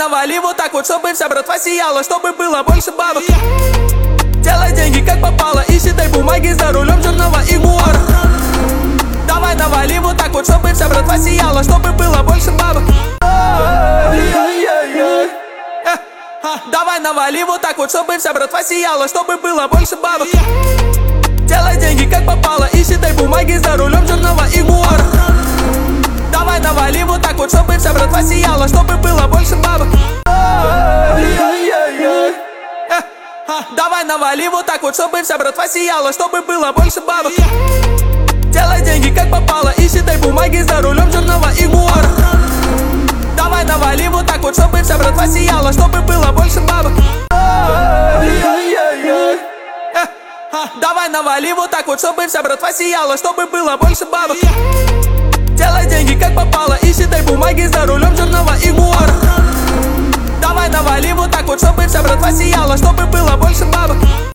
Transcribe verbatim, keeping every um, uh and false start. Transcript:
навали вот так вот, чтобы вся братва сияла, чтобы было больше бабок. Делай деньги как попало и считай бумаги за рулем черного ягуара. Давай навали вот так вот, чтобы вся братва сияла, чтобы было больше бабок. Давай навали вот так вот, чтобы вся братва сияла, чтобы было больше бабок. Делай деньги как попало и считай бумаги за рулем черного ягуара. Давай навали вот так вот, чтобы вся братва сияла, чтобы было больше бабок. Давай навали вот так вот, чтобы вся братва сияла, чтобы было больше бабок. Делай деньги как попало и считай бумаги за рулем черного ягуара. Давай навали вот так вот, чтобы вся братва сияла, чтобы было больше бабок. Давай навали вот так вот, чтобы вся братва сияла, чтобы было больше бабок. Делай деньги как попало и считай бумаги за рулем черного ягуара. Давай навали вот так вот, чтобы вся братва сияла, чтобы было больше бабок.